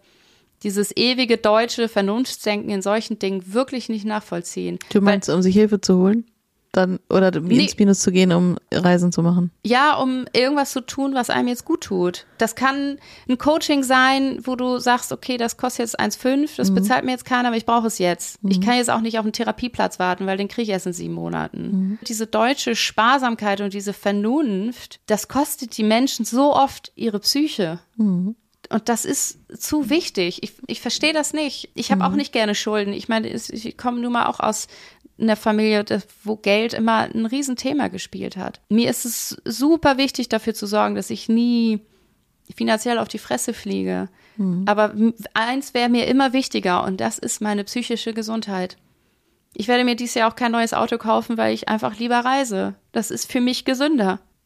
ewige deutsche Vernunftsdenken in solchen Dingen wirklich nicht nachvollziehen. Du meinst, um sich Hilfe zu holen? Dann, oder ins Minus zu gehen, um Reisen zu machen? Ja, um irgendwas zu tun, was einem jetzt gut tut. Das kann ein Coaching sein, wo du sagst, okay, das kostet jetzt 1,5, das bezahlt mir jetzt keiner, aber ich brauche es jetzt. Ich kann jetzt auch nicht auf einen Therapieplatz warten, weil den kriege ich erst in 7 Monaten. Diese deutsche Sparsamkeit und diese Vernunft, das kostet die Menschen so oft ihre Psyche. Und das ist zu wichtig. Ich verstehe das nicht. Ich habe auch nicht gerne Schulden. Ich meine, ich komme nun mal auch aus einer Familie, wo Geld immer ein Riesenthema gespielt hat. Mir ist es super wichtig, dafür zu sorgen, dass ich nie finanziell auf die Fresse fliege. Aber eins wäre mir immer wichtiger und das ist meine psychische Gesundheit. Ich werde mir dieses Jahr auch kein neues Auto kaufen, weil ich einfach lieber reise. Das ist für mich gesünder. So,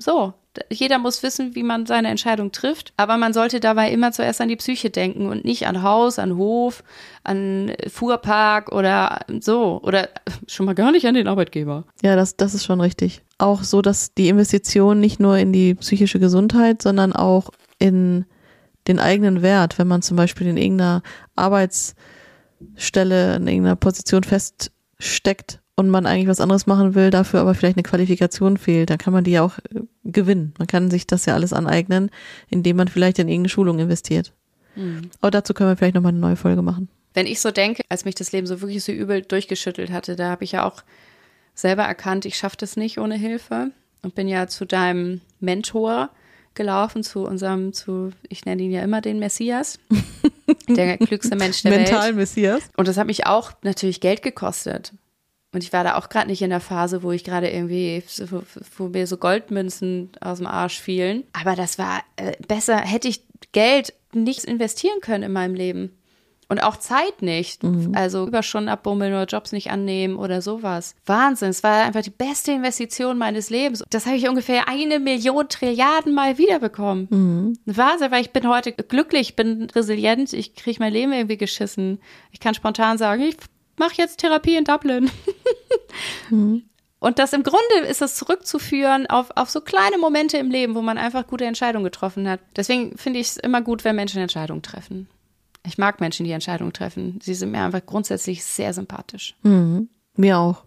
Jeder muss wissen, wie man seine Entscheidung trifft. Aber man sollte dabei immer zuerst an die Psyche denken und nicht an Haus, an Hof, an Fuhrpark oder so. Oder schon mal gar nicht an den Arbeitgeber. Ja, das ist schon richtig. Auch so, dass die Investition nicht nur in die psychische Gesundheit, sondern auch in den eigenen Wert, wenn man zum Beispiel in irgendeiner Arbeitsstelle, in irgendeiner Position feststeckt und man eigentlich was anderes machen will, dafür aber vielleicht eine Qualifikation fehlt, dann kann man die ja auch gewinnen. Man kann sich das ja alles aneignen, indem man vielleicht in irgendeine Schulung investiert. Aber dazu können wir vielleicht nochmal eine neue Folge machen. Wenn ich so denke, als mich das Leben so wirklich so übel durchgeschüttelt hatte, da habe ich ja auch selber erkannt, ich schaffe das nicht ohne Hilfe und bin ja zu deinem Mentor gelaufen, ich nenne ihn ja immer den Messias, der klügste Mensch der Welt. Mental-Messias. Und das hat mich auch natürlich Geld gekostet. Und ich war da auch gerade nicht in der Phase, wo ich gerade irgendwie, wo mir so Goldmünzen aus dem Arsch fielen. Aber das war besser, hätte ich Geld nicht investieren können in meinem Leben. Und auch Zeit nicht. Also Überstunden abbummeln oder Jobs nicht annehmen oder sowas. Wahnsinn. Es war einfach die beste Investition meines Lebens. Das habe ich ungefähr 1 Million Trilliarden Mal wiederbekommen. Wahnsinn, weil ich bin heute glücklich, bin resilient, ich kriege mein Leben irgendwie geschissen. Ich kann spontan sagen, ich mache jetzt Therapie in Dublin. Und das im Grunde ist es zurückzuführen auf so kleine Momente im Leben, wo man einfach gute Entscheidungen getroffen hat. Deswegen finde ich es immer gut, wenn Menschen Entscheidungen treffen. Ich mag Menschen, die Entscheidungen treffen. Sie sind mir einfach grundsätzlich sehr sympathisch. Mir auch.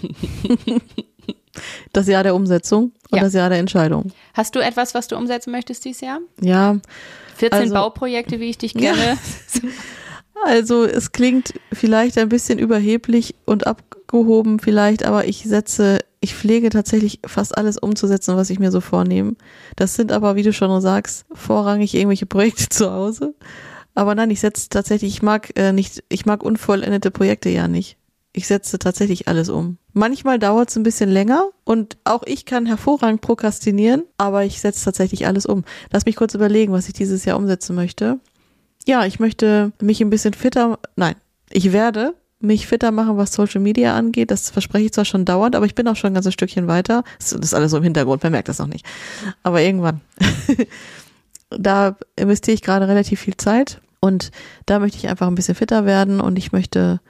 Das Jahr der Umsetzung und das Jahr der Entscheidung. Hast du etwas, was du umsetzen möchtest dieses Jahr? Ja. 14 Bauprojekte, wie ich dich kenne. Ja. Also es klingt vielleicht ein bisschen überheblich und abgehoben vielleicht, aber ich pflege tatsächlich fast alles umzusetzen, was ich mir so vornehme. Das sind aber, wie du schon sagst, vorrangig irgendwelche Projekte zu Hause. Aber nein, ich setze tatsächlich, ich mag unvollendete Projekte ja nicht. Ich setze tatsächlich alles um. Manchmal dauert es ein bisschen länger und auch ich kann hervorragend prokrastinieren, aber ich setze tatsächlich alles um. Lass mich kurz überlegen, was ich dieses Jahr umsetzen möchte. Ja, ich möchte mich ein bisschen ich werde mich fitter machen, was Social Media angeht. Das verspreche ich zwar schon dauernd, aber ich bin auch schon ein ganzes Stückchen weiter. Das ist alles so im Hintergrund, man merkt das noch nicht. Aber irgendwann. Da investiere ich gerade relativ viel Zeit und da möchte ich einfach ein bisschen fitter werden und ich möchte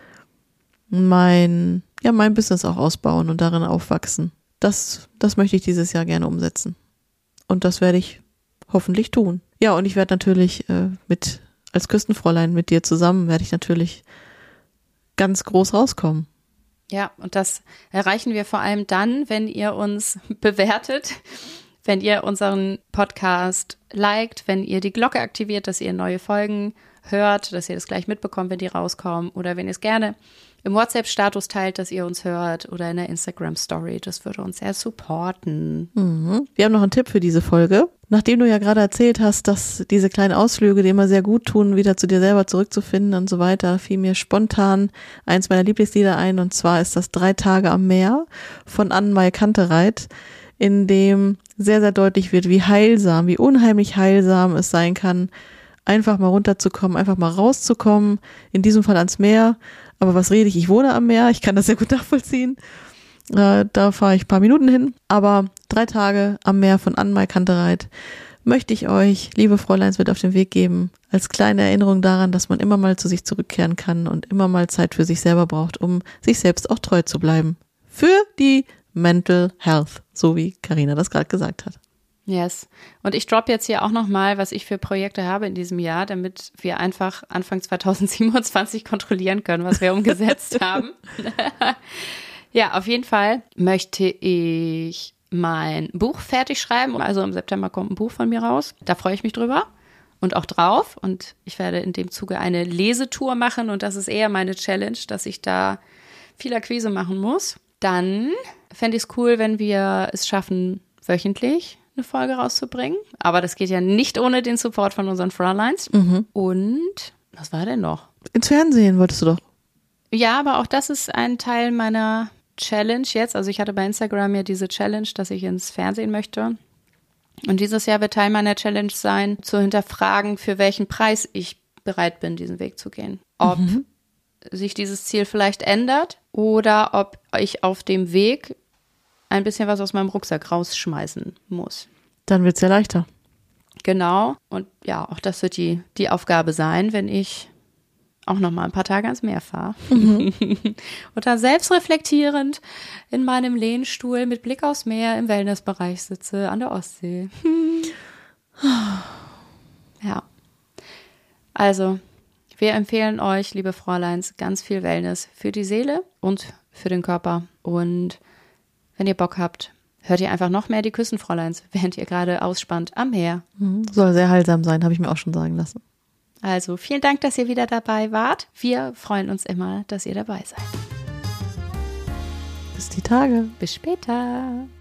mein Business auch ausbauen und darin aufwachsen. Das möchte ich dieses Jahr gerne umsetzen. Und das werde ich hoffentlich tun. Ja, und ich werde natürlich als Küstenfräulein mit dir zusammen werde ich natürlich ganz groß rauskommen. Ja, und das erreichen wir vor allem dann, wenn ihr uns bewertet, wenn ihr unseren Podcast liked, wenn ihr die Glocke aktiviert, dass ihr neue Folgen hört, dass ihr das gleich mitbekommt, wenn die rauskommen, oder wenn ihr es gerne im WhatsApp-Status teilt, dass ihr uns hört, oder in der Instagram-Story. Das würde uns sehr supporten. Wir haben noch einen Tipp für diese Folge. Nachdem du ja gerade erzählt hast, dass diese kleinen Ausflüge dir immer sehr gut tun, wieder zu dir selber zurückzufinden und so weiter, fiel mir spontan eins meiner Lieblingslieder ein, und zwar ist das 3 Tage am Meer von Annemarie Kantereit, in dem sehr, sehr deutlich wird, wie unheimlich heilsam es sein kann, einfach mal runterzukommen, einfach mal rauszukommen, in diesem Fall ans Meer. Aber was rede ich? Ich wohne am Meer, ich kann das sehr gut nachvollziehen. Da fahre ich ein paar Minuten hin. Aber 3 Tage am Meer von Annemarie Kantereit möchte ich euch, liebe Fräuleins, mit auf den Weg geben, als kleine Erinnerung daran, dass man immer mal zu sich zurückkehren kann und immer mal Zeit für sich selber braucht, um sich selbst auch treu zu bleiben. Für die Mental Health, so wie Carina das gerade gesagt hat. Yes. Und ich droppe jetzt hier auch nochmal, was ich für Projekte habe in diesem Jahr, damit wir einfach Anfang 2027 kontrollieren können, was wir umgesetzt haben. Ja, auf jeden Fall möchte ich mein Buch fertig schreiben. Also im September kommt ein Buch von mir raus. Da freue ich mich drüber und auch drauf. Und ich werde in dem Zuge eine Lesetour machen. Und das ist eher meine Challenge, dass ich da viel Akquise machen muss. Dann fände ich es cool, wenn wir es schaffen, wöchentlich eine Folge rauszubringen. Aber das geht ja nicht ohne den Support von unseren Frontlines. Und was war denn noch? Ins Fernsehen wolltest du doch. Ja, aber auch das ist ein Teil meiner Challenge jetzt. Also ich hatte bei Instagram ja diese Challenge, dass ich ins Fernsehen möchte. Und dieses Jahr wird Teil meiner Challenge sein, zu hinterfragen, für welchen Preis ich bereit bin, diesen Weg zu gehen. Ob sich dieses Ziel vielleicht ändert oder ob ich auf dem Weg ein bisschen was aus meinem Rucksack rausschmeißen muss. Dann wird es ja leichter. Genau. Und ja, auch das wird die Aufgabe sein, wenn ich auch noch mal ein paar Tage ans Meer fahre. Und dann selbstreflektierend in meinem Lehnstuhl mit Blick aufs Meer im Wellnessbereich sitze an der Ostsee. Ja. Also, wir empfehlen euch, liebe Fräuleins, ganz viel Wellness für die Seele und für den Körper. Und wenn ihr Bock habt, hört ihr einfach noch mehr die Küstenfräuleins, während ihr gerade ausspannt am Meer. Soll sehr heilsam sein, habe ich mir auch schon sagen lassen. Also vielen Dank, dass ihr wieder dabei wart. Wir freuen uns immer, dass ihr dabei seid. Bis die Tage. Bis später.